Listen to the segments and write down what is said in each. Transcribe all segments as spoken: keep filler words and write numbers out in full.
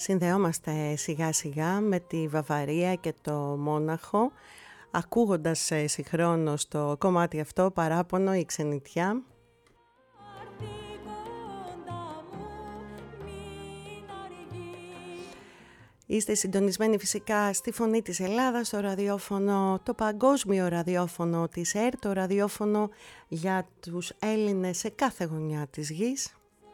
Συνδεόμαστε σιγά σιγά με τη Βαβαρία και το Μόναχο, ακούγοντας συγχρόνως το κομμάτι αυτό, Παράπονο η ξενιτιά. Είστε συντονισμένοι φυσικά στη Φωνή της Ελλάδας, το ραδιόφωνο, το παγκόσμιο ραδιόφωνο της ΕΡΤ, το ραδιόφωνο για τους Έλληνες σε κάθε γωνιά της γης.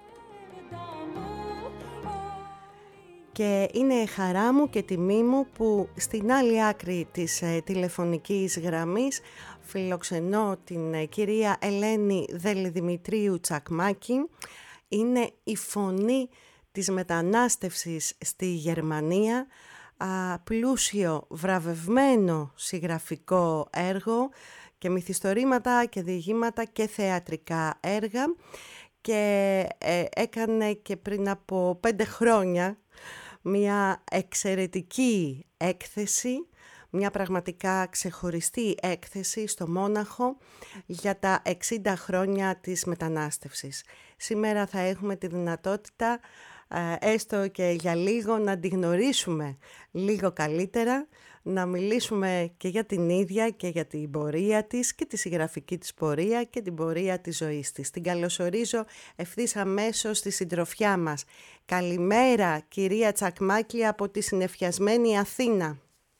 Και είναι χαρά μου και τιμή μου που στην άλλη άκρη της ε, τηλεφωνικής γραμμής φιλοξενώ την ε, κυρία Ελένη Δελιδημητρίου Τσακμάκη. Είναι η φωνή της μετανάστευσης στη Γερμανία, α, πλούσιο βραβευμένο συγγραφικό έργο και μυθιστορήματα και διηγήματα και θεατρικά έργα, και ε, έκανε και πριν από πέντε χρόνια μια εξαιρετική έκθεση, μια πραγματικά ξεχωριστή έκθεση στο Μόναχο για τα εξήντα χρόνια της μετανάστευσης. Σήμερα θα έχουμε τη δυνατότητα, έστω και για λίγο, να τη γνωρίσουμε λίγο καλύτερα, να μιλήσουμε και για την ίδια και για την πορεία της και τη συγγραφική της πορεία και την πορεία της ζωής της. Την καλωσορίζω ευθύς αμέσως στη συντροφιά μας. Καλημέρα κυρία Τσακμάκη από τη συννεφιασμένη Αθήνα.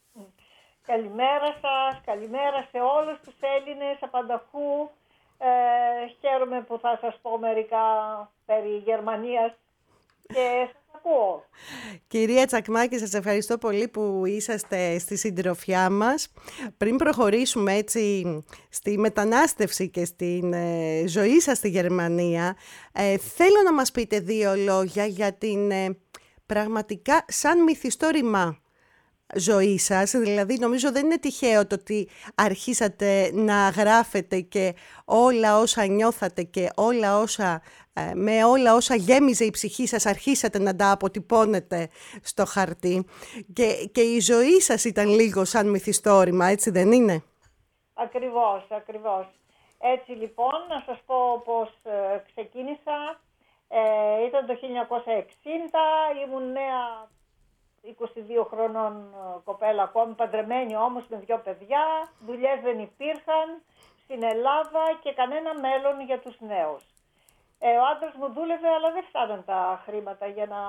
Καλημέρα σας, καλημέρα σε όλους τους Έλληνες απανταχού. Ε, χαίρομαι που θα σας πω μερικά περί Γερμανίας και σας ακούω. Κυρία Τσακμάκη, σας ευχαριστώ πολύ που είσαστε στη συντροφιά μας. Πριν προχωρήσουμε έτσι στη μετανάστευση και στην ε, ζωή σας στη Γερμανία, ε, θέλω να μας πείτε δύο λόγια για την ε, πραγματικά σαν μυθιστόρημα ζωή σας. Δηλαδή νομίζω δεν είναι τυχαίο το ότι αρχίσατε να γράφετε και όλα όσα νιώθατε και όλα όσα, με όλα όσα γέμιζε η ψυχή σας, αρχίσατε να τα αποτυπώνετε στο χαρτί, και, και η ζωή σας ήταν λίγο σαν μυθιστόρημα, έτσι δεν είναι? Ακριβώς, ακριβώς. Έτσι λοιπόν, να σας πω πώς ε, ξεκίνησα. Ε, ήταν το χίλια εννιακόσια εξήντα, ήμουν νέα είκοσι δύο χρονών κοπέλα ακόμη, παντρεμένη όμως με δύο παιδιά, δουλειές δεν υπήρχαν στην Ελλάδα και κανένα μέλλον για τους νέους. Ε, ο άντρας μου δούλευε, αλλά δεν φτάναν τα χρήματα για να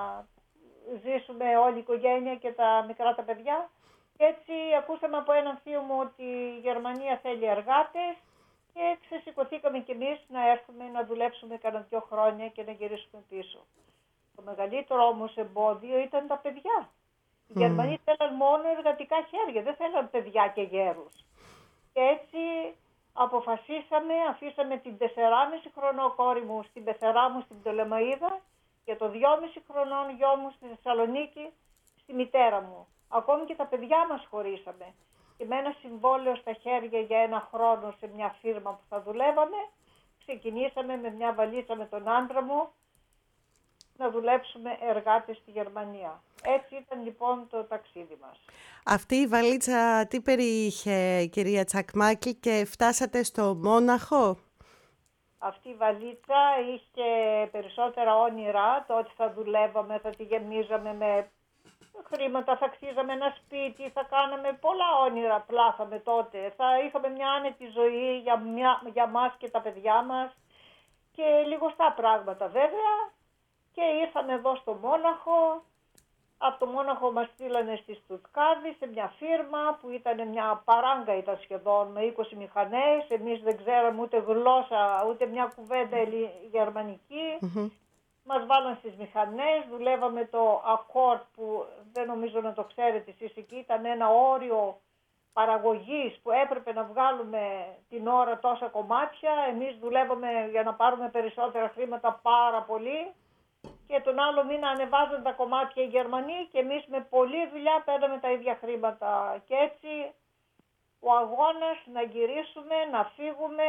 ζήσουμε όλη η οικογένεια και τα μικρά τα παιδιά. Και έτσι ακούσαμε από έναν θείο μου ότι η Γερμανία θέλει εργάτες και ξεσηκωθήκαμε κι εμείς να έρθουμε να δουλέψουμε κανένα δυο χρόνια και να γυρίσουμε πίσω. Το μεγαλύτερο όμως εμπόδιο ήταν τα παιδιά. Οι mm. Γερμανοί θέλαν μόνο εργατικά χέρια, δεν θέλαν παιδιά και γέρους. Και έτσι αποφασίσαμε, αφήσαμε την τεσσεράμισι χρονό κόρη μου στην πεθερά μου στην Πτολεμαΐδα και το δυόμισι χρονών γιο μου στη Θεσσαλονίκη στη μητέρα μου. Ακόμη και τα παιδιά μας χωρίσαμε. Και με ένα συμβόλαιο στα χέρια για ένα χρόνο σε μια φίρμα που θα δουλεύαμε, ξεκινήσαμε με μια βαλίτσα με τον άντρα μου να δουλέψουμε εργάτες στη Γερμανία. Έτσι ήταν λοιπόν το ταξίδι μας. Αυτή η βαλίτσα τι περιείχε, κυρία Τσακμάκη, και φτάσατε στο Μόναχο? Αυτή η βαλίτσα είχε περισσότερα όνειρα, το ότι θα δουλεύαμε, θα τη γεμίζαμε με χρήματα, θα κτίζαμε ένα σπίτι, θα κάναμε πολλά όνειρα, πλάθαμε τότε. Θα είχαμε μια άνετη ζωή για, μια, για μας και τα παιδιά μας και λιγοστά πράγματα βέβαια. Και ήρθαμε εδώ στο Μόναχο. Από το Μόναχο μας στείλανε στη Στουτκάρδη σε μια φίρμα που ήταν μια παράγκα, ήταν σχεδόν με είκοσι μηχανές. Εμείς δεν ξέραμε ούτε γλώσσα, ούτε μια κουβέντα γερμανική. Mm-hmm. Μας βάλαν στις μηχανές, δουλεύαμε το ακόρτ που δεν νομίζω να το ξέρετε εσείς εκεί. Ήταν ένα όριο παραγωγής που έπρεπε να βγάλουμε την ώρα τόσα κομμάτια. Εμείς δουλεύαμε για να πάρουμε περισσότερα χρήματα πάρα πολύ. Και τον άλλο μήνα ανεβάζαν τα κομμάτια οι Γερμανοί και εμείς με πολλή δουλειά παίρναμε τα ίδια χρήματα. Και έτσι ο αγώνας να γυρίσουμε, να φύγουμε,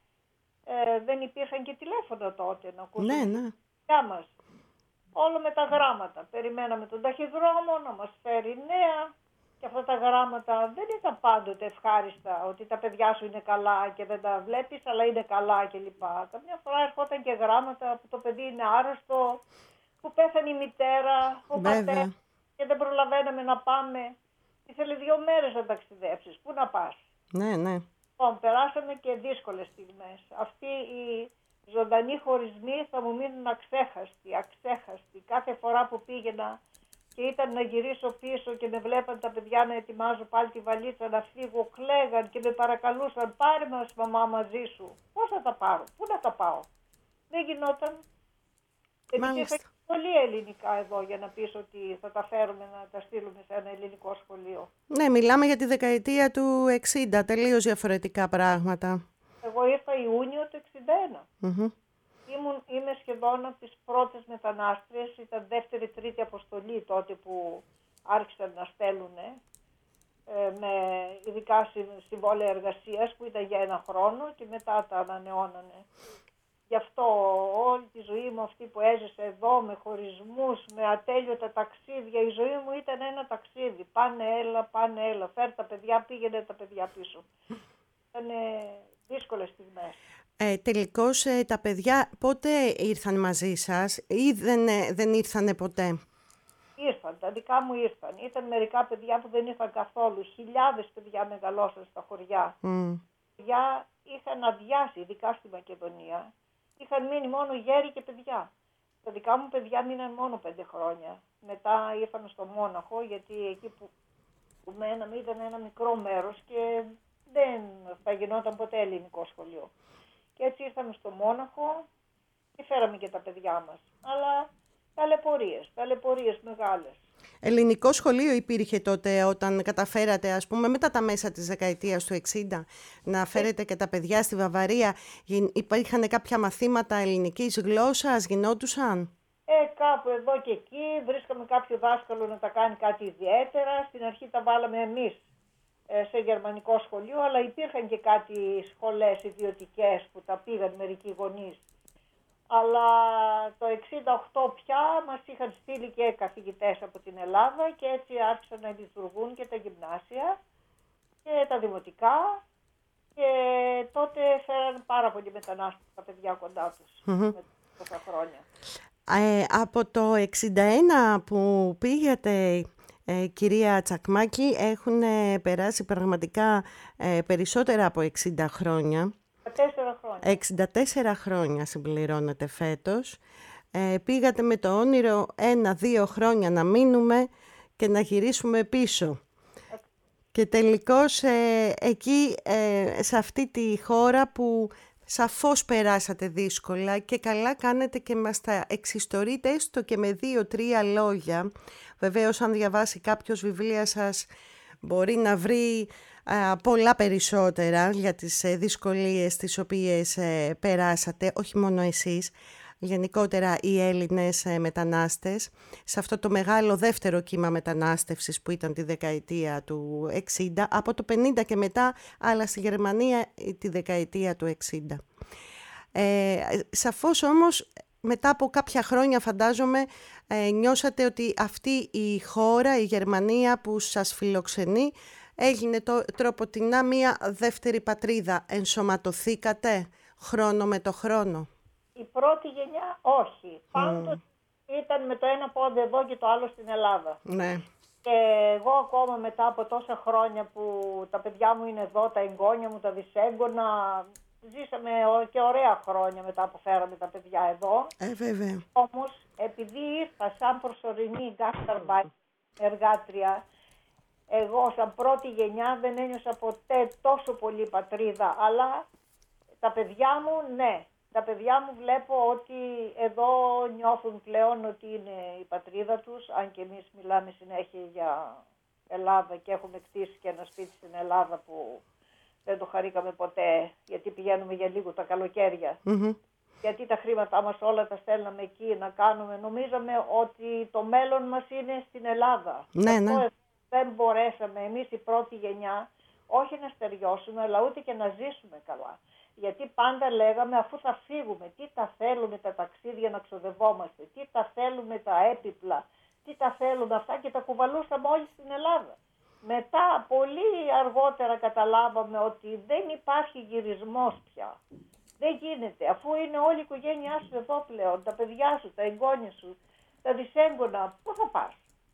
ε, δεν υπήρχαν και τηλέφωνα τότε να ακούσουμε ναι, ναι. τη μας. Όλο με τα γράμματα. Περιμέναμε τον ταχυδρόμο να μας φέρει νέα και αυτά τα γράμματα δεν ήταν πάντοτε ευχάριστα, ότι τα παιδιά σου είναι καλά και δεν τα βλέπεις, αλλά είναι καλά κλπ. Καμιά φορά ερχόταν και γράμματα που το παιδί είναι άρρωστο, που πέθανε η μητέρα, ο πατέρας, δεν προλαβαίναμε να πάμε. Ήθελε δύο μέρες να ταξιδέψεις. Πού να πας? Ναι, ναι. Λοιπόν, περάσαμε και δύσκολες στιγμές. Αυτοί οι ζωντανοί χωρισμοί θα μου μείνουν αξέχαστοι, αξέχαστοι. Κάθε φορά που πήγαινα και ήταν να γυρίσω πίσω και με βλέπαν τα παιδιά να ετοιμάζω πάλι τη βαλίτσα να φύγω, κλαίγαν και με παρακαλούσαν, πάρε μας μαμά μαζί σου. Πώς θα τα πάρω, πού να τα πάω? Δεν γινόταν. Επειδή είχα πολύ ελληνικά εδώ για να πεις ότι θα τα φέρουμε να τα στείλουμε σε ένα ελληνικό σχολείο. Ναι, μιλάμε για τη δεκαετία του εξήντα, τελείως διαφορετικά πράγματα. Εγώ ήρθα Ιούνιο του εξήντα ένα. Mm-hmm. Ήμουν, είμαι σχεδόν από τις πρώτες μετανάστριες, ήταν δεύτερη-τρίτη αποστολή τότε που άρχισαν να στέλνουν ε, με ειδικά συμβόλαια εργασίας που ήταν για ένα χρόνο και μετά τα ανανεώνανε. Γι' αυτό όλη τη ζωή μου αυτή που έζησα εδώ με χωρισμούς, με ατέλειωτα ταξίδια, η ζωή μου ήταν ένα ταξίδι. Πάνε έλα, πάνε έλα, φέρ τα παιδιά, πήγαινε τα παιδιά πίσω. Ήταν δύσκολες στιγμές. Ε, τελικώς ε, τα παιδιά πότε ήρθαν μαζί σας ή δεν, ε, δεν ήρθανε ποτέ? Ήρθαν, τα δικά μου ήρθαν. Ήταν μερικά παιδιά που δεν ήρθαν καθόλου. Χιλιάδες παιδιά μεγαλώσαν στα χωριά. Mm. Παιδιά είχαν αδειάσει, ειδικά στη Μακεδονία. Είχαν μείνει μόνο γέροι και παιδιά. Τα δικά μου παιδιά μείναν μόνο πέντε χρόνια. Μετά ήρθαμε στο Μόναχο, γιατί εκεί που, που μέναμε ήταν ένα μικρό μέρος και δεν θα γινόταν ποτέ ελληνικό σχολείο. Και έτσι ήρθαμε στο Μόναχο και φέραμε και τα παιδιά μας. Αλλά ταλαιπωρίες, ταλαιπωρίες μεγάλες. Ελληνικό σχολείο υπήρχε τότε όταν καταφέρατε, ας πούμε, μετά τα μέσα της δεκαετίας του εξήντα, να φέρετε και τα παιδιά στη Βαβαρία? Υπήρχαν κάποια μαθήματα ελληνικής γλώσσας, γινόντουσαν? Ε, κάπου εδώ και εκεί βρίσκαμε κάποιο δάσκαλο να τα κάνει κάτι ιδιαίτερα. Στην αρχή τα βάλαμε εμείς ε, σε γερμανικό σχολείο, αλλά υπήρχαν και κάτι σχολές ιδιωτικές που τα πήγαν μερικοί γονείς. Αλλά το εξήντα οκτώ πια μας είχαν στείλει και καθηγητές από την Ελλάδα και έτσι άρχισαν να λειτουργούν και τα γυμνάσια και τα δημοτικά και τότε φέραν πάρα πολλοί μετανάστες τα παιδιά κοντά τους mm-hmm. με τόσα χρόνια. Ε, από το εξήντα ένα που πήγατε, ε, κυρία Τσακμάκη, έχουν ε, περάσει πραγματικά ε, περισσότερα από εξήντα χρόνια. εξήντα τέσσερα χρόνια συμπληρώνεται φέτος. Ε, πήγατε με το όνειρο ένα-δύο χρόνια να μείνουμε και να γυρίσουμε πίσω. Και τελικώς ε, εκεί, ε, σε αυτή τη χώρα που σαφώς περάσατε δύσκολα και καλά κάνετε και μας τα εξιστορείτε έστω και με δύο-τρία λόγια. Βεβαίως αν διαβάσει κάποιος βιβλία σας μπορεί να βρει α, πολλά περισσότερα για τις ε, δυσκολίες τις οποίες ε, περάσατε, όχι μόνο εσείς, γενικότερα οι Έλληνες ε, μετανάστες, σε αυτό το μεγάλο δεύτερο κύμα μετανάστευσης που ήταν τη δεκαετία του εξήντα, από το πενήντα και μετά, αλλά στη Γερμανία τη δεκαετία του εξήντα. Ε, σαφώς όμως μετά από κάποια χρόνια φαντάζομαι ε, νιώσατε ότι αυτή η χώρα, η Γερμανία που σας φιλοξενεί, έγινε το, τροποτινά μία δεύτερη πατρίδα. Ενσωματωθήκατε χρόνο με το χρόνο? Η πρώτη γενιά όχι. Mm. Πάντως ήταν με το ένα πόδι εδώ και το άλλο στην Ελλάδα. Ναι. Και εγώ ακόμα μετά από τόσα χρόνια που τα παιδιά μου είναι εδώ, τα εγγόνια μου, τα δυσέγγωνα, ζήσαμε και ωραία χρόνια μετά που φέραμε τα παιδιά εδώ. Ε, βέβαια. Όμως επειδή ήρθα σαν προσωρινή γκάσταρμπάιτ εργάτρια, εγώ σαν πρώτη γενιά δεν ένιωσα ποτέ τόσο πολύ πατρίδα, αλλά τα παιδιά μου ναι. Τα παιδιά μου βλέπω ότι εδώ νιώθουν πλέον ότι είναι η πατρίδα τους, αν και εμείς μιλάμε συνέχεια για Ελλάδα και έχουμε κτίσει και ένα σπίτι στην Ελλάδα που δεν το χαρήκαμε ποτέ, γιατί πηγαίνουμε για λίγο τα καλοκαίρια. Mm-hmm. Γιατί τα χρήματά μας όλα τα στέλναμε εκεί να κάνουμε. Νομίζαμε ότι το μέλλον μας είναι στην Ελλάδα. Ναι, ναι. Δεν μπορέσαμε εμείς η πρώτη γενιά όχι να στεριώσουμε, αλλά ούτε και να ζήσουμε καλά. Γιατί πάντα λέγαμε αφού θα φύγουμε, τι τα θέλουμε τα ταξίδια να ξοδευόμαστε, τι τα θέλουμε τα έπιπλα, τι τα θέλουμε αυτά και τα κουβαλούσαμε όλοι στην Ελλάδα. Μετά, πολύ αργότερα καταλάβαμε ότι δεν υπάρχει γυρισμός πια. Δεν γίνεται, αφού είναι όλη η οικογένειά σου εδώ πλέον, τα παιδιά σου, τα εγγόνια σου, τα δυσέγγωνα, πού θα πας?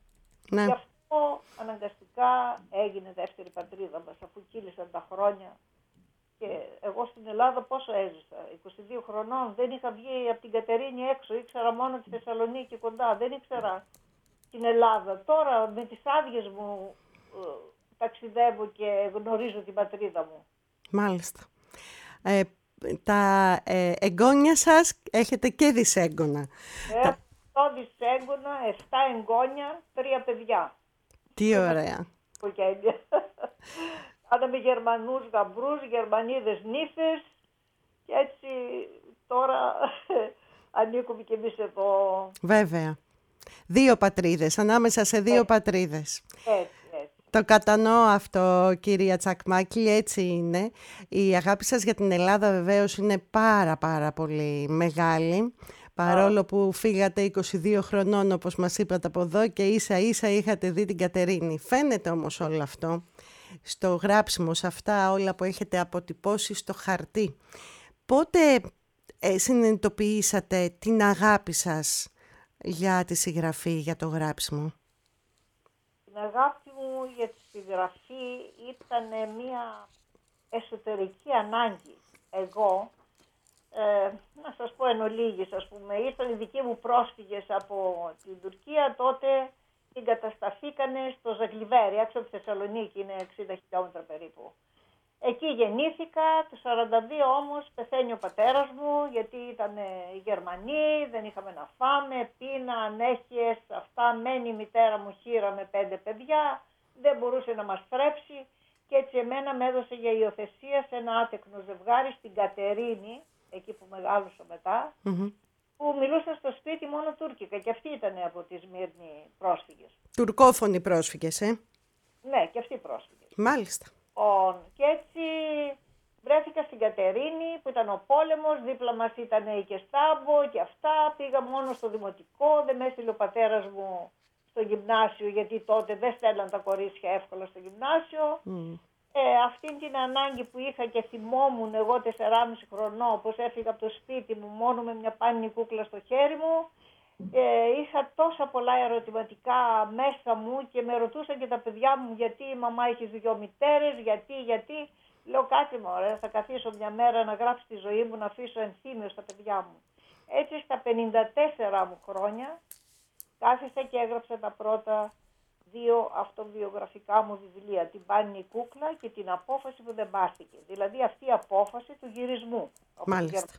Ναι. Γι' αυτό αναγκαστικά έγινε δεύτερη πατρίδα μας, αφού κύλησαν τα χρόνια. Και εγώ στην Ελλάδα πόσο έζησα, είκοσι δύο χρονών, δεν είχα βγει από την Κατερίνη έξω, ήξερα μόνο τη Θεσσαλονίκη κοντά, δεν ήξερα την Ελλάδα. Τώρα με τις άδειες μου ε, ταξιδεύω και γνωρίζω την πατρίδα μου. Μάλιστα. Ε, τα ε, εγγόνια σας έχετε και δυσέγγωνα. Έχω οκτώ δυσέγγωνα, επτά εγγόνια, τρία παιδιά. Τι ωραία. Οικογένεια. Κάναμε Γερμανούς γαμπρούς, Γερμανίδες νύφες και έτσι τώρα ανήκουμε κι εμείς εδώ. Βέβαια. Δύο πατρίδες, ανάμεσα σε δύο έτσι, πατρίδες. Έτσι, έτσι. Το κατανοώ αυτό, κυρία Τσακμάκη, έτσι είναι. Η αγάπη σας για την Ελλάδα βεβαίως είναι πάρα πάρα πολύ μεγάλη. Παρόλο που φύγατε είκοσι δύο χρονών, όπως μας είπατε από εδώ, και ίσα ίσα είχατε δει την Κατερίνη. Φαίνεται όμως όλο αυτό στο γράψιμο, σε αυτά όλα που έχετε αποτυπώσει στο χαρτί. Πότε ε, συνειδητοποιήσατε την αγάπη σας για τη συγγραφή, για το γράψιμο? Την αγάπη μου για τη συγγραφή ήταν μια εσωτερική ανάγκη. Εγώ, ε, να σας πω εν ολίγης, ας πούμε, ήρθαν οι δικοί μου πρόσφυγες από την Τουρκία, τότε εγκατασταθήκανε στο Ζαγκλιβέρι, έξω από τη Θεσσαλονίκη, είναι εξήντα χιλιόμετρα περίπου. Εκεί γεννήθηκα, το σαράντα δύο όμως πεθαίνει ο πατέρας μου, γιατί ήταν Γερμανοί, δεν είχαμε να φάμε, πείνα, ανέχειες, αυτά, μένει η μητέρα μου χείρα με πέντε παιδιά, δεν μπορούσε να μας θρέψει και έτσι εμένα με έδωσε για υιοθεσία σε ένα άτεκνο ζευγάρι στην Κατερίνη, εκεί που μεγάλωσα μετά, Mm-hmm. που μιλούσαν στο σπίτι μόνο τουρκικά και αυτοί ήταν από τη Σμύρνη πρόσφυγες. Τουρκόφωνοι πρόσφυγες, ε? Ναι, και αυτοί πρόσφυγες. Μάλιστα. Και έτσι βρέθηκα στην Κατερίνη που ήταν ο πόλεμος, δίπλα μας ήταν η Κεστάμπο και αυτά. Πήγα μόνο στο δημοτικό, δεν με έστειλε ο πατέρας μου στο γυμνάσιο γιατί τότε δεν στέλναν τα κορίτσια εύκολα στο γυμνάσιο. Mm. Ε, αυτήν την ανάγκη που είχα και θυμόμουν εγώ τεσσεράμισι χρονών, πως έφυγα από το σπίτι μου μόνο με μια πάνινη κούκλα στο χέρι μου. Ε, είχα τόσα πολλά ερωτηματικά μέσα μου και με ρωτούσαν και τα παιδιά μου γιατί η μαμά έχει δυο μητέρες, γιατί, γιατί. Λέω κάτι μωρέ, θα καθίσω μια μέρα να γράψω τη ζωή μου, να αφήσω ενθύμιο στα παιδιά μου. Έτσι στα πενήντα τέσσερα μου χρόνια κάθισα και έγραψα τα πρώτα δύο αυτοβιογραφικά μου βιβλία, την πάνινη κούκλα και την απόφαση που δεν πάρθηκε. Δηλαδή αυτή η απόφαση του γυρισμού. Μάλιστα.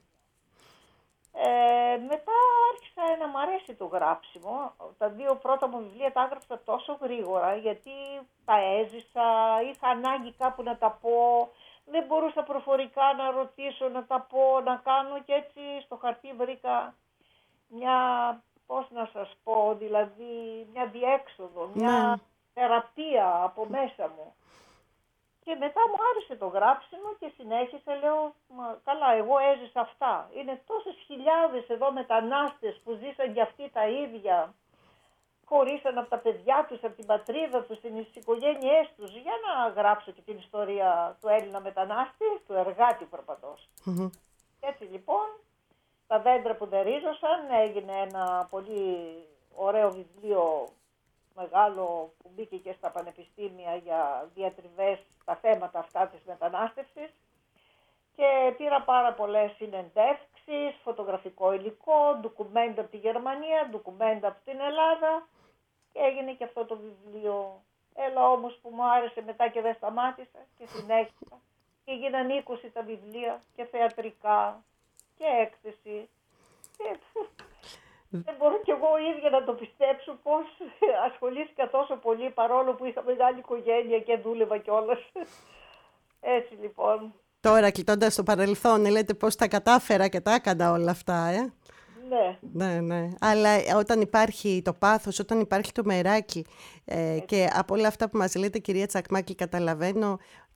Ε, μετά άρχισα να μ' αρέσει το γράψιμο. Τα δύο πρώτα μου βιβλία τα έγραψα τόσο γρήγορα γιατί τα έζησα, είχα ανάγκη κάπου να τα πω, δεν μπορούσα προφορικά να ρωτήσω, να τα πω, να κάνω και έτσι στο χαρτί βρήκα μια, πώς να σας πω, δηλαδή μια διέξοδο, μια mm. θεραπεία από μέσα μου. Και μετά μου άρεσε το γράψιμο και συνέχισα, λέω, μα, καλά, εγώ έζησα αυτά. Είναι τόσες χιλιάδες εδώ μετανάστες που ζήσαν και αυτοί τα ίδια. Χωρίσαν από τα παιδιά τους, από την πατρίδα τους, τις οικογένειές τους. Για να γράψω και την ιστορία του Έλληνα μετανάστη, του εργάτη προπαντός. Mm-hmm. Έτσι λοιπόν, τα δέντρα που δεν ρίζωσαν, έγινε ένα πολύ ωραίο βιβλίο μεγάλο που μπήκε και στα πανεπιστήμια για διατριβές στα θέματα αυτά της μετανάστευσης και πήρα πάρα πολλές συνεντεύξεις, φωτογραφικό υλικό, ντοκουμέντα από τη Γερμανία, ντοκουμέντα από την Ελλάδα και έγινε και αυτό το βιβλίο. Έλα όμως που μου άρεσε μετά και δεν σταμάτησα και συνέχισα και έγιναν είκοσι τα βιβλία και θεατρικά και έκθεση και... Δεν μπορώ κι εγώ ίδια να το πιστέψω πώς ασχολήθηκα τόσο πολύ παρόλο που είχα μεγάλη οικογένεια και δούλευα κιόλας. Έτσι λοιπόν. Τώρα κοιτώντας το παρελθόν, λέτε πώς τα κατάφερα και τα έκανα όλα αυτά, ε. Ναι. Ναι, ναι. Αλλά όταν υπάρχει το πάθος, όταν υπάρχει το μεράκι ε, και από όλα αυτά που μας λέτε κυρία Τσακμάκη καταλαβαίνω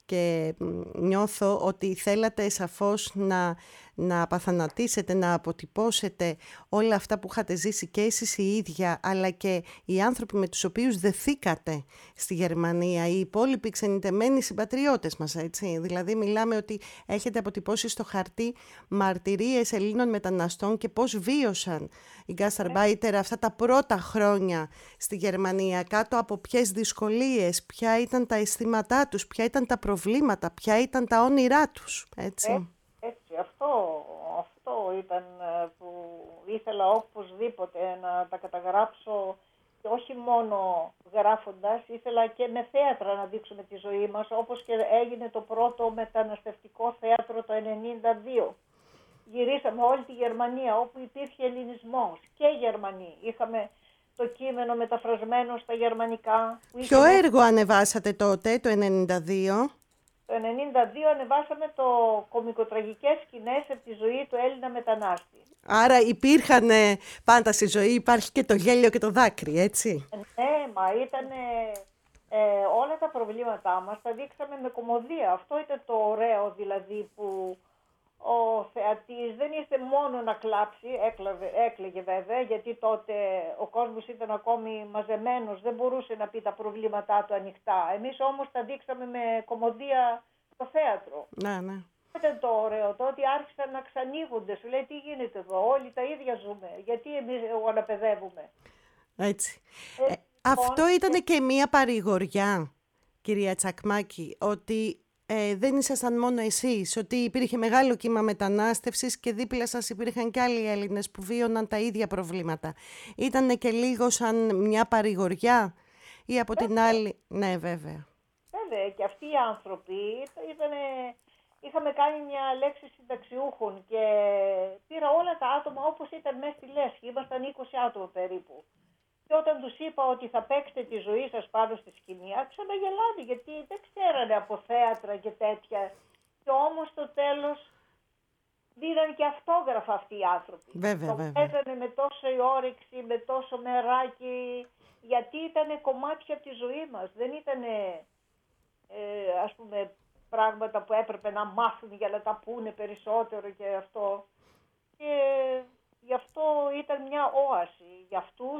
και νιώθω ότι θέλατε σαφώς να, να απαθανατήσετε, να αποτυπώσετε όλα αυτά που είχατε ζήσει και εσείς οι ίδια, αλλά και οι άνθρωποι με τους οποίους δεθήκατε στη Γερμανία, οι υπόλοιποι ξενιτεμένοι συμπατριώτες μας, έτσι. Δηλαδή μιλάμε ότι έχετε αποτυπώσει στο χαρτί μαρτυρίες Ελλήνων μεταναστών και πώς βίωσαν οι γκάσταρμπάιτερ αυτά τα πρώτα χρόνια στη Γερμανία, κάτω από ποιες δυσκολίες, ποια ήταν τα αισθήματά τους, ποια ήταν τα προβλήματα, ποια ήταν τα όνειρά τους, έτσι. Ε, έτσι, αυτό, αυτό ήταν που ήθελα οπωσδήποτε να τα καταγράψω, και όχι μόνο γράφοντας, ήθελα και με θέατρα να δείξουμε τη ζωή μας, όπως και έγινε το πρώτο μεταναστευτικό θέατρο το ενενήντα δύο. Γυρίσαμε όλη τη Γερμανία όπου υπήρχε ελληνισμός και Γερμανοί. Είχαμε το κείμενο μεταφρασμένο στα γερμανικά. Ποιο είχε... έργο ανεβάσατε τότε, το ενενήντα δύο? Το ενενήντα δύο ανεβάσαμε το κωμικοτραγικές σκηνές από τη ζωή του Έλληνα μετανάστη. Άρα υπήρχαν πάντα στη ζωή, υπάρχει και το γέλιο και το δάκρυ, έτσι. Ναι, μα ήταν ε, όλα τα προβλήματά μας, τα δείξαμε με κωμωδία. Αυτό ήταν το ωραίο, δηλαδή, που ο θεατής δεν ήρθε μόνο να κλάψει, έκλαιγε, έκλαιγε βέβαια, γιατί τότε ο κόσμος ήταν ακόμη μαζεμένος, δεν μπορούσε να πει τα προβλήματά του ανοιχτά. Εμείς όμως τα δείξαμε με κωμωδία στο θέατρο. Ναι, ναι. Ήταν το ωραίο, το ότι άρχισαν να ξανοίγονται. Σου λέει, τι γίνεται εδώ, όλοι τα ίδια ζούμε, γιατί εμείς αναπαιδεύουμε. Έτσι. Ε, ε, αυτό ήταν και μία παρηγοριά, κυρία Τσακμάκη, ότι Ε, δεν ήσασταν μόνο εσείς, ότι υπήρχε μεγάλο κύμα μετανάστευσης και δίπλα σας υπήρχαν και άλλοι Έλληνες που βίωναν τα ίδια προβλήματα. Ήτανε και λίγο σαν μια παρηγοριά ή από βέβαια. Την άλλη... Ναι, βέβαια. Βέβαια, και αυτοί οι άνθρωποι ήτανε... Είχαμε κάνει μια λέξη συνταξιούχων και πήρα όλα τα άτομα όπως ήταν μέσα στη λέσχη. Ήμασταν είκοσι άτομα περίπου. Και όταν τους είπα ότι θα παίξετε τη ζωή σας πάνω στη σκηνή, άρχισαν να γελάνε, γιατί δεν ξέρανε από θέατρα και τέτοια. Και όμως στο τέλος δίναν και αυτόγραφα αυτοί οι άνθρωποι. Βέβαια, το βέβαια. παίζανε με τόσο όρεξη, με τόσο μεράκι, γιατί ήταν κομμάτια από τη ζωή μας. Δεν ήταν, ε, ας πούμε, πράγματα που έπρεπε να μάθουν για να τα πούνε περισσότερο και αυτό. Και γι' αυτό ήταν μια όαση για αυτούς.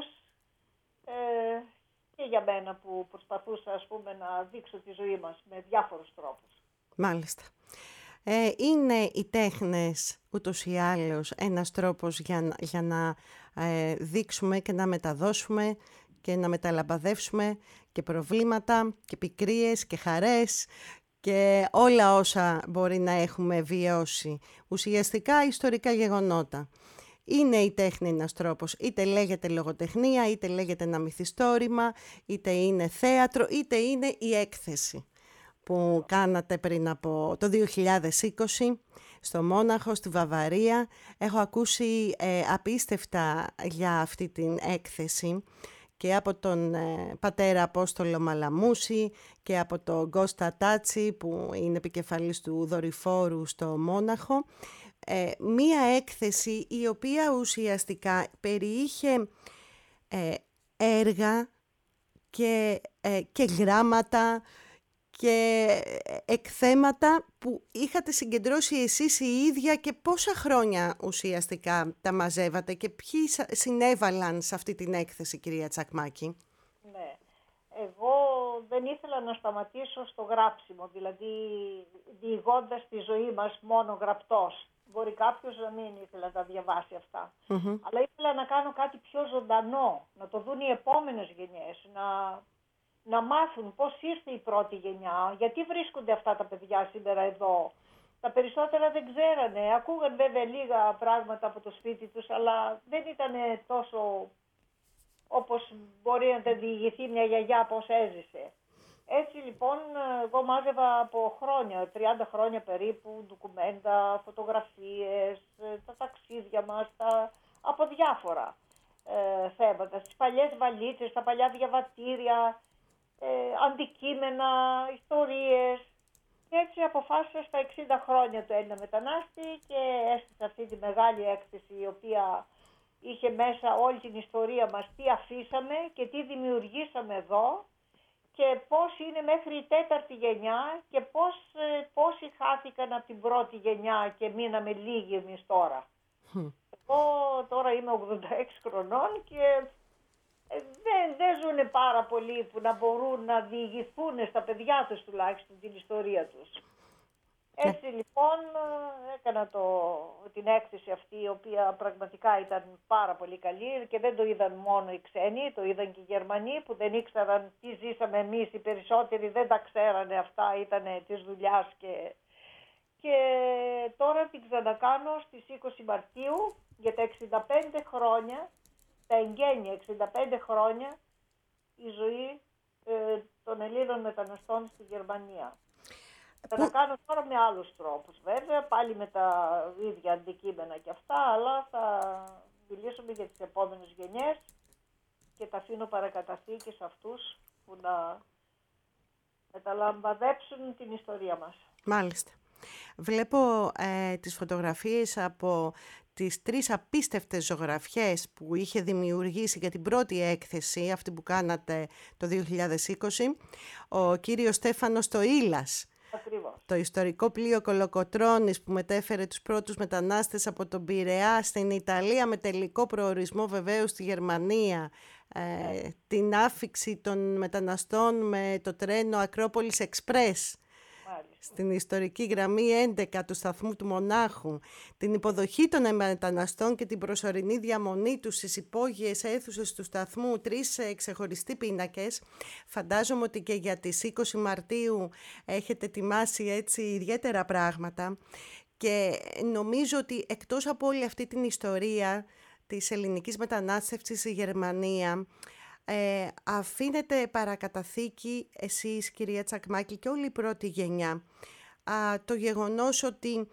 Ε, και για μένα που προσπαθούσα, ας πούμε, να δείξω τη ζωή μας με διάφορους τρόπους. Μάλιστα. Ε, είναι οι τέχνες ούτως ή άλλως ένας τρόπος για, για να ε, δείξουμε και να μεταδώσουμε και να μεταλαμπαδεύσουμε και προβλήματα και πικρίες και χαρές και όλα όσα μπορεί να έχουμε βιώσει. Ουσιαστικά ιστορικά γεγονότα. Είναι η τέχνη ένας τρόπος, είτε λέγεται λογοτεχνία, είτε λέγεται ένα μυθιστόρημα, είτε είναι θέατρο, είτε είναι η έκθεση που κάνατε πριν από το δύο χιλιάδες είκοσι στο Μόναχο, στη Βαβαρία. Έχω ακούσει ε, απίστευτα για αυτή την έκθεση και από τον ε, πατέρα Απόστολο Μαλαμούση και από τον Κώστα Τάτσι που είναι επικεφαλής του δορυφόρου στο Μόναχο. Ε, μία έκθεση η οποία ουσιαστικά περιείχε ε, έργα και, ε, και γράμματα και εκθέματα που είχατε συγκεντρώσει εσείς οι ίδια και πόσα χρόνια ουσιαστικά τα μαζεύατε και ποιοι συνέβαλαν σε αυτή την έκθεση, κυρία Τσακμάκη? Ναι, εγώ δεν ήθελα να σταματήσω στο γράψιμο, δηλαδή διηγώντας τη ζωή μας μόνο γραπτός. Μπορεί κάποιος να μην ήθελε να τα διαβάσει αυτά. Mm-hmm. Αλλά ήθελα να κάνω κάτι πιο ζωντανό, να το δουν οι επόμενες γενιές, να, να μάθουν πώς ήρθε η πρώτη γενιά, γιατί βρίσκονται αυτά τα παιδιά σήμερα εδώ. Τα περισσότερα δεν ξέρανε, ακούγαν βέβαια λίγα πράγματα από το σπίτι τους, αλλά δεν ήταν τόσο όπως μπορεί να τα διηγηθεί μια γιαγιά πώς έζησε. Έτσι λοιπόν εγώ μάζευα από χρόνια, τριάντα χρόνια περίπου, ντοκουμέντα, φωτογραφίες, τα ταξίδια μας, τα, από διάφορα ε, θέματα. Στις παλιές βαλίτσες, στα παλιά διαβατήρια, ε, αντικείμενα, ιστορίες. Και έτσι αποφάσισα στα εξήντα χρόνια του Έλληνα μετανάστη και έστεισα αυτή τη μεγάλη έκθεση η οποία είχε μέσα όλη την ιστορία μας, τι αφήσαμε και τι δημιουργήσαμε εδώ. και πώς είναι μέχρι η τέταρτη γενιά και πώς, πόσοι χάθηκαν από την πρώτη γενιά και μείναμε λίγοι εμείς τώρα. Mm. Εγώ τώρα είμαι ογδόντα έξι χρονών και δεν, δεν ζουν πάρα πολλοί που να μπορούν να διηγηθούν στα παιδιά τους τουλάχιστον την ιστορία τους. Έτσι λοιπόν έκανα το, την έκθεση αυτή, η οποία πραγματικά ήταν πάρα πολύ καλή και δεν το είδαν μόνο οι ξένοι, το είδαν και οι Γερμανοί που δεν ήξεραν τι ζήσαμε εμείς, οι περισσότεροι δεν τα ξέρανε αυτά, ήταν της δουλειάς και... Και τώρα την ξανακάνω στις είκοσι Μαρτίου για τα εξήντα πέντε χρόνια, τα εγγένεια εξήντα πέντε χρόνια η ζωή ε, των Ελλήνων μεταναστών στη Γερμανία. Θα τα κάνω τώρα με άλλους τρόπους βέβαια, πάλι με τα ίδια αντικείμενα και αυτά, αλλά θα μιλήσουμε για τις επόμενες γενιές και τα αφήνω παρακαταθήκη σε αυτούς που να μεταλαμπαδέψουν την ιστορία μας. Μάλιστα. Βλέπω ε, τις φωτογραφίες από τις τρεις απίστευτες ζωγραφιές που είχε δημιουργήσει για την πρώτη έκθεση, αυτή που κάνατε το δύο χιλιάδες είκοσι, ο κύριος Στέφανος Τοήλας. Ακριβώς. Το ιστορικό πλοίο Κολοκοτρώνης που μετέφερε τους πρώτους μετανάστες από τον Πειραιά στην Ιταλία με τελικό προορισμό βεβαίως στη Γερμανία. Ε, την άφιξη των μεταναστών με το τρένο Ακρόπολης Εξπρές. Στην ιστορική γραμμή έντεκα του σταθμού του Μονάχου, την υποδοχή των μεταναστών και την προσωρινή διαμονή τους στις υπόγειες αίθουσες του σταθμού, τρεις ξεχωριστοί πίνακες. Φαντάζομαι ότι και για τις είκοσι Μαρτίου έχετε ετοιμάσει έτσι ιδιαίτερα πράγματα και νομίζω ότι εκτός από όλη αυτή την ιστορία της ελληνικής μετανάστευσης στη Γερμανία, Ε, αφήνετε παρακαταθήκη εσείς κυρία Τσακμάκη και όλη η πρώτη γενιά α, το γεγονός ότι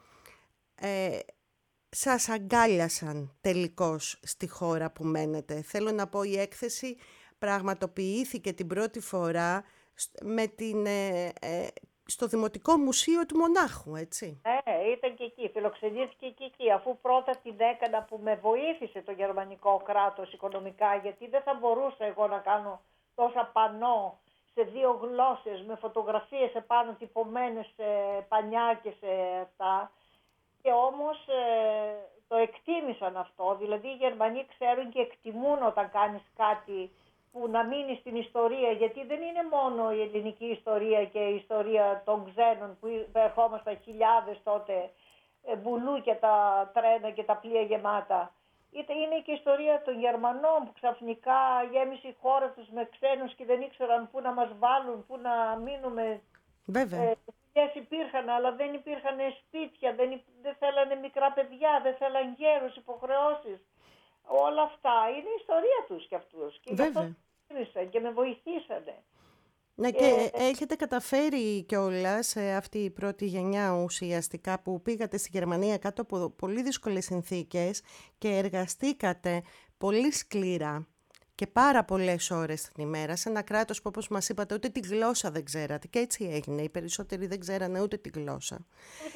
ε, σας αγκάλιασαν τελικώς στη χώρα που μένετε. Θέλω να πω, η έκθεση πραγματοποιήθηκε την πρώτη φορά με την, ε, ε, στο Δημοτικό Μουσείο του Μονάχου, έτσι. Ναι, ήταν και εκεί, φιλοξενήθηκε και εκεί, αφού πρώτα την έκανα που με βοήθησε το γερμανικό κράτος οικονομικά, γιατί δεν θα μπορούσα εγώ να κάνω τόσα πανό σε δύο γλώσσες, με φωτογραφίες επάνω τυπωμένες σε πανιά και σε αυτά. Και όμως ε, το εκτίμησαν αυτό, δηλαδή οι Γερμανοί ξέρουν και εκτιμούν όταν κάνεις κάτι που να μείνει στην ιστορία, γιατί δεν είναι μόνο η ελληνική ιστορία και η ιστορία των ξένων που ερχόμασταν χιλιάδες τότε, μπουλούκια τα τρένα και τα πλοία γεμάτα. Είτε είναι και η ιστορία των Γερμανών που ξαφνικά γέμισε η χώρα τους με ξένους και δεν ήξεραν πού να μας βάλουν, πού να μείνουμε. Βέβαια. Ε, δουλειές υπήρχαν, αλλά δεν υπήρχαν σπίτια, δεν, δεν θέλανε μικρά παιδιά, δεν θέλαν γέρους, υποχρεώσεις. Όλα αυτά είναι η ιστορία τους κι αυτούς. Και βέβαια. Και με βοηθήσανε. Ναι, και, και έχετε καταφέρει κιόλας σε αυτή η πρώτη γενιά ουσιαστικά που πήγατε στη Γερμανία κάτω από πολύ δύσκολες συνθήκες και εργαστήκατε πολύ σκληρά και πάρα πολλές ώρες την ημέρα σε ένα κράτος που, όπως μας είπατε, ούτε τη γλώσσα δεν ξέρατε, και έτσι έγινε. Οι περισσότεροι δεν ξέρανε ούτε τη γλώσσα.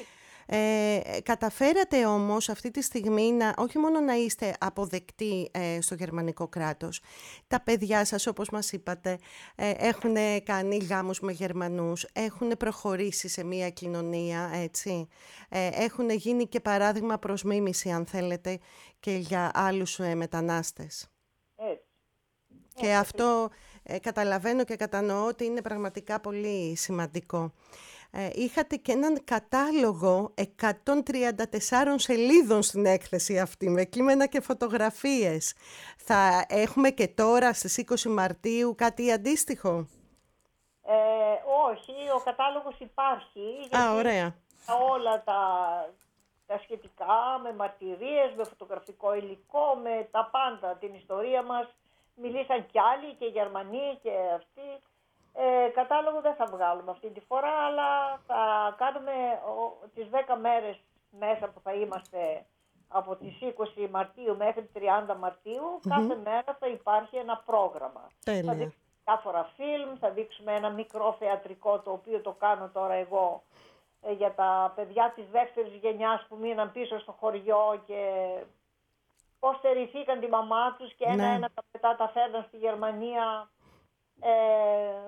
Ε, καταφέρατε όμως αυτή τη στιγμή να, όχι μόνο να είστε αποδεκτοί ε, στο γερμανικό κράτος, τα παιδιά σας, όπως μας είπατε, ε, έχουν κάνει γάμους με Γερμανούς, έχουν προχωρήσει σε μια κοινωνία, έτσι, ε, έχουν γίνει και παράδειγμα προς μίμηση, αν θέλετε, και για άλλους ε, μετανάστες. Έτσι. Και έτσι. Αυτό ε, καταλαβαίνω και κατανοώ ότι είναι πραγματικά πολύ σημαντικό. Ε, είχατε και έναν κατάλογο εκατόν τριάντα τεσσάρων σελίδων στην έκθεση αυτή, με κείμενα και φωτογραφίες. Θα έχουμε και τώρα στις είκοσι Μαρτίου κάτι αντίστοιχο? Ε, όχι, ο κατάλογος υπάρχει. Α, ωραία. Όλα τα, τα σχετικά, με μαρτυρίες, με φωτογραφικό υλικό, με τα πάντα, την ιστορία μας. Μιλήσαν κι άλλοι, και Γερμανοί και αυτοί. Ε, κατάλογο δεν θα βγάλουμε αυτή τη φορά, αλλά θα κάνουμε ο, τις δέκα μέρες μέσα που θα είμαστε από τις είκοσι Μαρτίου μέχρι τριάντα Μαρτίου, mm-hmm. κάθε μέρα θα υπάρχει ένα πρόγραμμα. Τέλεια. Θα δείξουμε διάφορα φιλμ, θα δείξουμε ένα μικρό θεατρικό, το οποίο το κάνω τώρα εγώ, ε, για τα παιδιά της δεύτερης γενιάς που μείναν πίσω στο χωριό και πώς στερηθήκαν τη μαμά τους και ένα-ένα ναι. μετά τα φέρναν στη Γερμανία. Ε, θα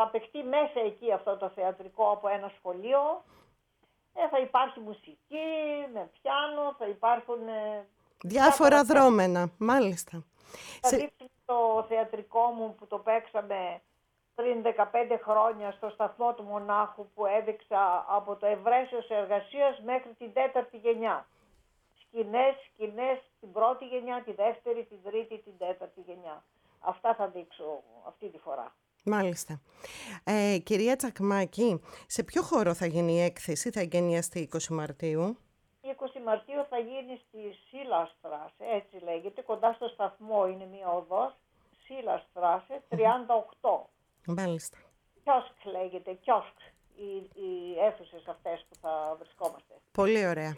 παιχτεί μέσα εκεί αυτό το θεατρικό από ένα σχολείο. Ε, θα υπάρχει μουσική, με πιάνο, θα υπάρχουν... Ε, διάφορα δρόμενα, μάλιστα. Θα Σε... δείξω το θεατρικό μου που το παίξαμε πριν δεκαπέντε χρόνια στο σταθμό του Μονάχου, που έδειξα από το Ευρέσιος Εργασίας μέχρι την τέταρτη γενιά. Σκηνές, σκηνές, την πρώτη γενιά, τη δεύτερη, την τρίτη, την τέταρτη γενιά. Αυτά θα δείξω αυτή τη φορά. Μάλιστα. Ε, κυρία Τσακμάκη, σε ποιο χώρο θα γίνει η έκθεση, θα εγκαινιαστεί είκοσι Μαρτίου? είκοσι Μαρτίου θα γίνει στη Σίλαστράσε, έτσι λέγεται, κοντά στο σταθμό, είναι μια οδός, Σίλαστράσε τριάντα οκτώ. Μάλιστα. Κιόσκ λέγεται, κιόσκ, οι, οι αίθουσες αυτές που θα βρισκόμαστε. Πολύ ωραία.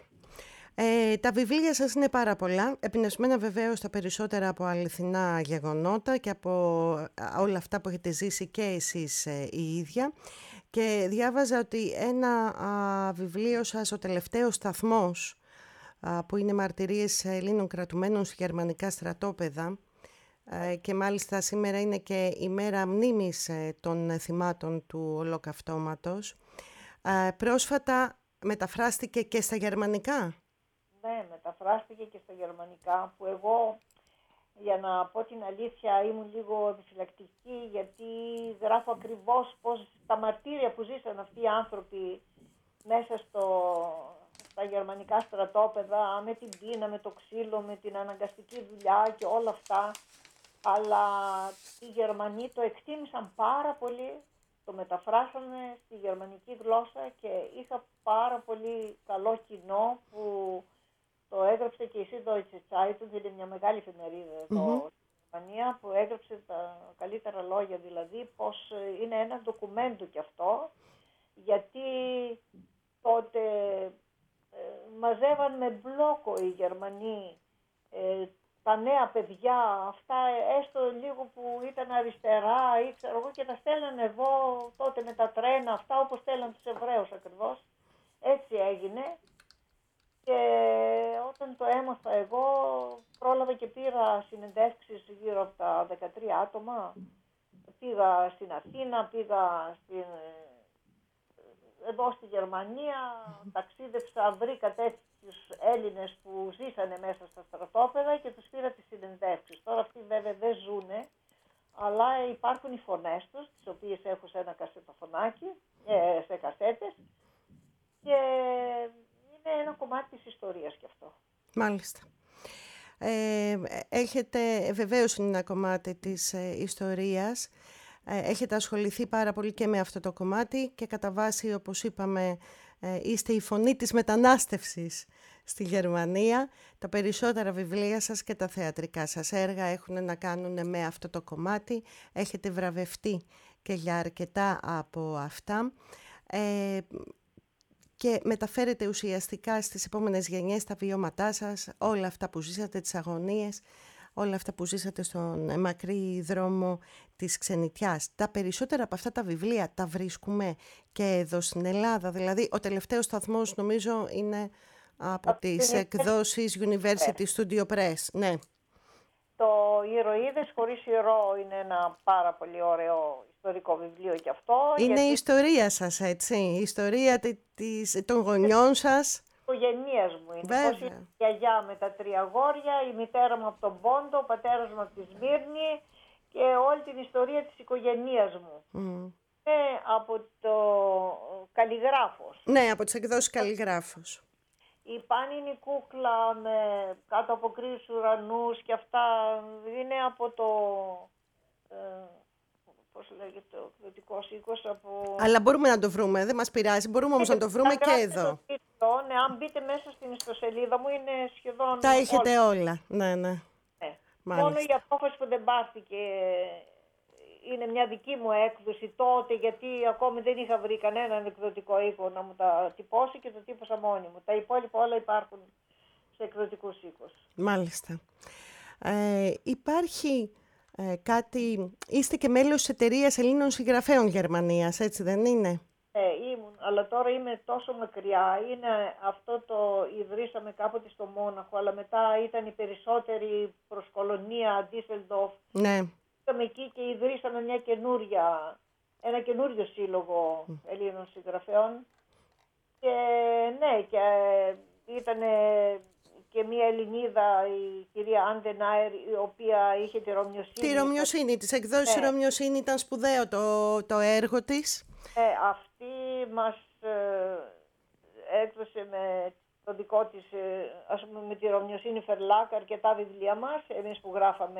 Ε, τα βιβλία σας είναι πάρα πολλά, εμπνευσμένα βεβαίως τα περισσότερα από αληθινά γεγονότα και από όλα αυτά που έχετε ζήσει και εσείς ε, η ίδια. Και διάβαζα ότι ένα α, βιβλίο σας, ο τελευταίος σταθμός, α, που είναι μαρτυρίες Ελλήνων κρατουμένων σε γερμανικά στρατόπεδα, ε, και μάλιστα σήμερα είναι και η μέρα μνήμης ε, των θυμάτων του Ολοκαυτώματος, ε, πρόσφατα μεταφράστηκε και στα γερμανικά. Ναι, μεταφράστηκε και στα γερμανικά, που εγώ, για να πω την αλήθεια, ήμουν λίγο επιφυλακτική, γιατί γράφω ακριβώς πώς τα μαρτύρια που ζήσαν αυτοί οι άνθρωποι μέσα στο, στα γερμανικά στρατόπεδα, με την πείνα, με το ξύλο, με την αναγκαστική δουλειά και όλα αυτά. Αλλά οι Γερμανοί το εκτίμησαν πάρα πολύ, το μεταφράσανε στη γερμανική γλώσσα και είχα πάρα πολύ καλό κοινό που το έγραψε και η Süddeutsche Zeitung, είναι μια μεγάλη εφημερίδα εδώ mm-hmm. στη Γερμανία, που έγραψε τα καλύτερα λόγια, δηλαδή πως είναι ένα ντοκουμέντο κι αυτό, γιατί τότε ε, μαζεύαν με μπλόκο οι Γερμανοί ε, τα νέα παιδιά, αυτά έστω λίγο που ήταν αριστερά ή ξέρω εγώ, και τα στέλνανε εδώ τότε με τα τρένα, αυτά όπως στέλναν τους Εβραίους ακριβώς. Έτσι έγινε. Και όταν το έμαθα εγώ, πρόλαβα και πήρα συνεντεύξεις γύρω από τα δεκατρία άτομα. Πήγα στην Αθήνα, πήγα στην, εδώ στη Γερμανία, ταξίδεψα, βρήκα τέτοιους Έλληνες που ζήσανε μέσα στα στρατόπεδα και τους πήρα τις συνεντεύξεις. Τώρα αυτοί βέβαια δεν ζουνε, αλλά υπάρχουν οι φωνές τους, τις οποίες έχω σε ένα κασετοφωνάκι, σε κασέτες, και είναι ένα κομμάτι της ιστορίας κι αυτό. Μάλιστα. Ε, έχετε, βεβαίως είναι ένα κομμάτι της ε, ιστορίας. Ε, έχετε ασχοληθεί πάρα πολύ και με αυτό το κομμάτι και κατά βάση, όπως είπαμε, ε, είστε η φωνή της μετανάστευσης στη Γερμανία. Τα περισσότερα βιβλία σας και τα θεατρικά σας έργα έχουν να κάνουν με αυτό το κομμάτι. Έχετε βραβευτεί και για αρκετά από αυτά. Ε, και μεταφέρετε ουσιαστικά στις επόμενες γενιές τα βιώματά σας, όλα αυτά που ζήσατε, τις αγωνίες, όλα αυτά που ζήσατε στον μακρύ δρόμο της ξενιτιάς. Τα περισσότερα από αυτά τα βιβλία τα βρίσκουμε και εδώ στην Ελλάδα. Δηλαδή, ο τελευταίος σταθμός νομίζω είναι από τις εκδόσεις University Studio Press. Ναι. Το «Ηρωίδες χωρίς ηρώο» είναι ένα πάρα πολύ ωραίο ιστορικό βιβλίο κι αυτό. Είναι γιατί... η ιστορία σας, έτσι, η ιστορία της, των γονιών σας. Της οικογένειας μου είναι. Βέβαια. Πώς είναι η γιαγιά με τα τρία αγόρια, η μητέρα μου από τον Πόντο, ο πατέρας μου από τη Σμύρνη και όλη την ιστορία της οικογένειας μου. Mm. Ε, από το Καλλιγράφος. Ναι, από τις εκδόσεις Καλλιγράφος. Η Πάνινη κούκλα με κάτω από κρύους ουρανούς και αυτά είναι από το, ε, πώς λέγεται, ο εκδοτικός οίκος από... Αλλά μπορούμε να το βρούμε, δεν μας πειράζει, μπορούμε όμως να το βρούμε και εδώ. Το τίτλο, ναι, αν μπείτε μέσα στην ιστοσελίδα μου είναι σχεδόν... Τα έχετε όλα, όλα. Ναι, ναι. ναι. Μόνο η απόφαση που δεν πάρθηκε είναι μια δική μου έκδοση τότε, γιατί ακόμη δεν είχα βρει κανέναν εκδοτικό οίκο να μου τα τυπώσει και το τύπωσα μόνη μου. Τα υπόλοιπα όλα υπάρχουν σε εκδοτικούς οίκους. Μάλιστα. Ε, υπάρχει ε, κάτι... Είστε και μέλος της εταιρείας Ελλήνων Συγγραφέων Γερμανίας, έτσι δεν είναι? Ε, ήμουν, αλλά τώρα είμαι τόσο μακριά. Είναι αυτό το ιδρύσαμε κάποτε στο Μόναχο, αλλά μετά ήταν οι περισσότεροι προς κολονία, Ντίσελντορφ. Ναι. Ήρθαμε εκεί και ιδρύσαμε μια καινούρια ένα καινούριο σύλλογο Ελλήνων συγγραφέων. Και ναι, και ήταν και μια Ελληνίδα, η κυρία Άντε Νάερ, η οποία είχε τη Ρωμιοσύνη. Τη Ρωμιοσύνη, της εκδόσεις ναι. Ρωμιοσύνη ήταν σπουδαίο το, το έργο της. Ε, αυτή μας ε, έκδοσε με το δικό της, ε, ας πούμε, με τη Ρωμιοσύνη Φερλάκ αρκετά βιβλία μας, εμείς που γράφαμε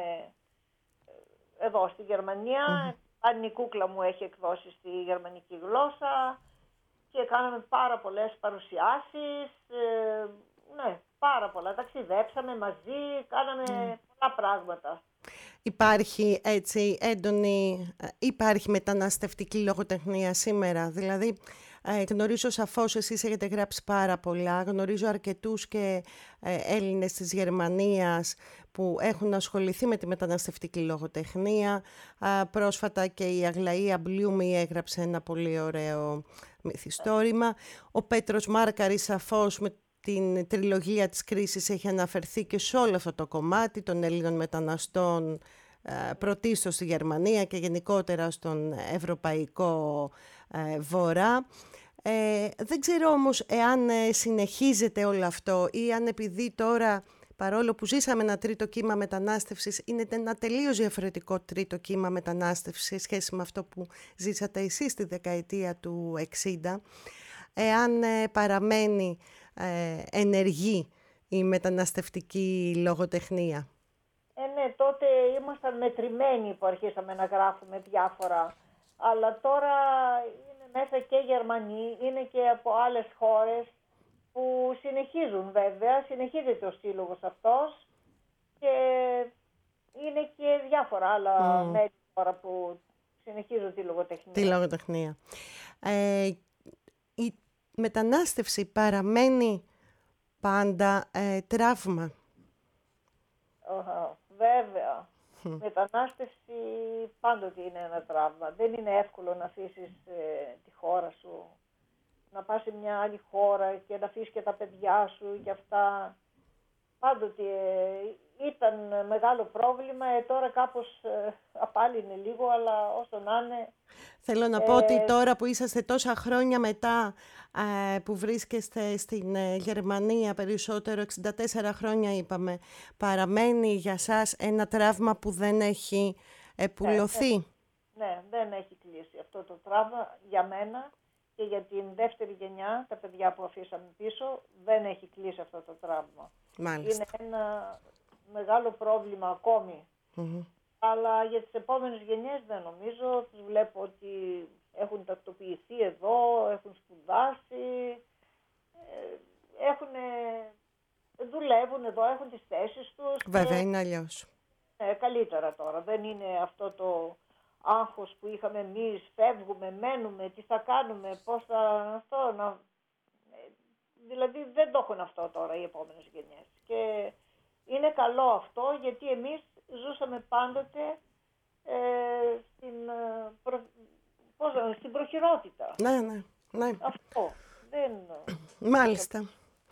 ε, εδώ στη Γερμανία. Mm-hmm. Αν η κούκλα μου έχει εκδώσει στη γερμανική γλώσσα και κάναμε πάρα πολλές παρουσιάσεις, ε, ναι, πάρα πολλά. Ταξιδέψαμε μαζί, κάναμε mm. πολλά πράγματα. Υπάρχει έτσι έντονη, υπάρχει μεταναστευτική λογοτεχνία σήμερα, δηλαδή ε, γνωρίζω σαφώς εσείς έχετε γράψει πάρα πολλά, γνωρίζω αρκετούς και ε, Έλληνες της Γερμανίας που έχουν ασχοληθεί με τη μεταναστευτική λογοτεχνία. Ε, πρόσφατα και η Αγλαία Μπλιούμι έγραψε ένα πολύ ωραίο μυθιστόρημα. Ο Πέτρος Μάρκαρης σαφώς με την τριλογία της κρίσης έχει αναφερθεί και σε όλο αυτό το κομμάτι των Ελλήνων μεταναστών, πρωτίστως στη Γερμανία και γενικότερα στον ευρωπαϊκό βορρά. Ε, δεν ξέρω όμως εάν συνεχίζεται όλο αυτό ή αν επειδή τώρα, παρόλο που ζήσαμε ένα τρίτο κύμα μετανάστευσης, είναι ένα τελείως διαφορετικό τρίτο κύμα μετανάστευσης σε σχέση με αυτό που ζήσατε εσείς στη δεκαετία του εξήντα, εάν παραμένει ε, ενεργή η μεταναστευτική λογοτεχνία. Ε, ναι, τότε ήμασταν μετρημένοι που αρχίσαμε να γράφουμε διάφορα, αλλά τώρα είναι μέσα και Γερμανοί, είναι και από άλλες χώρες που συνεχίζουν βέβαια, συνεχίζεται ο σύλλογος αυτός και είναι και διάφορα άλλα mm. μέλη τώρα που συνεχίζουν τη λογοτεχνία. Τη λογοτεχνία. Ε, η μετανάστευση παραμένει πάντα ε, τραύμα. Uh, βέβαια. Mm. Μετανάστευση πάντοτε είναι ένα τραύμα. Δεν είναι εύκολο να αφήσεις ε, τη χώρα σου, να πας σε μια άλλη χώρα και να αφήσεις και τα παιδιά σου και αυτά. Πάντοτε ε, ήταν μεγάλο πρόβλημα, ε, τώρα κάπως ε, απάλληνε λίγο, αλλά όσο να είναι... Θέλω να ε, πω ότι τώρα που είσαστε τόσα χρόνια μετά, ε, που βρίσκεστε στην ε, Γερμανία, περισσότερο εξήντα τέσσερα χρόνια είπαμε, παραμένει για σας ένα τραύμα που δεν έχει επουλωθεί. Ναι, ναι, ναι, δεν έχει κλείσει αυτό το τραύμα για μένα και για την δεύτερη γενιά, τα παιδιά που αφήσαμε πίσω, δεν έχει κλείσει αυτό το τραύμα. Μάλιστα. Είναι ένα μεγάλο πρόβλημα ακόμη. Mm-hmm. Αλλά για τις επόμενες γενιές δεν νομίζω. Τους βλέπω ότι έχουν τακτοποιηθεί εδώ, έχουν σπουδάσει, έχουν, δουλεύουν εδώ, έχουν τις θέσεις τους. Βέβαια, και... είναι αλλιώς. Ε, καλύτερα τώρα. Δεν είναι αυτό το άγχος που είχαμε εμείς, φεύγουμε, μένουμε, τι θα κάνουμε, πώς θα αυτό να... Δηλαδή δεν το έχουν αυτό τώρα οι επόμενες γενιές. Και είναι καλό αυτό γιατί εμείς ζούσαμε πάντοτε ε, στην, προ... πώς, στην προχειρότητα. Ναι, ναι, ναι. Αυτό. Δεν... Μάλιστα.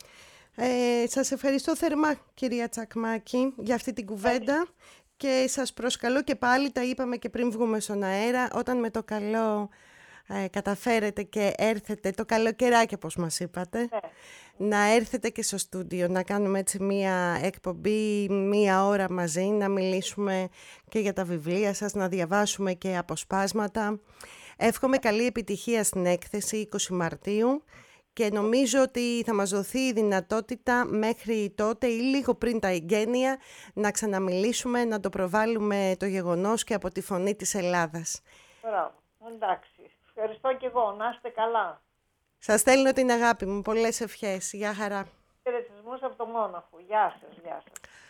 Ε, σας ευχαριστώ θερμά, κυρία Τσακμάκη, για αυτή την κουβέντα και σας προσκαλώ και πάλι, τα είπαμε και πριν βγούμε στον αέρα, όταν με το καλό ε, καταφέρετε και έρθετε, το καλοκαιράκι όπως μας είπατε, ναι. να έρθετε και στο στούντιο, να κάνουμε έτσι μία εκπομπή, μία ώρα μαζί, να μιλήσουμε και για τα βιβλία σας, να διαβάσουμε και αποσπάσματα. Εύχομαι καλή επιτυχία στην έκθεση είκοσι Μαρτίου. Και νομίζω ότι θα μας δοθεί η δυνατότητα μέχρι τότε ή λίγο πριν τα εγγένεια να ξαναμιλήσουμε, να το προβάλλουμε το γεγονός και από τη φωνή της Ελλάδας. Μπράβο, εντάξει. Ευχαριστώ και εγώ. Να είστε καλά. Σας στέλνω την αγάπη μου. Πολλές ευχές. Γεια χαρά. Χαιρετισμούς από το Μόναχο. Γεια σας, γεια σας.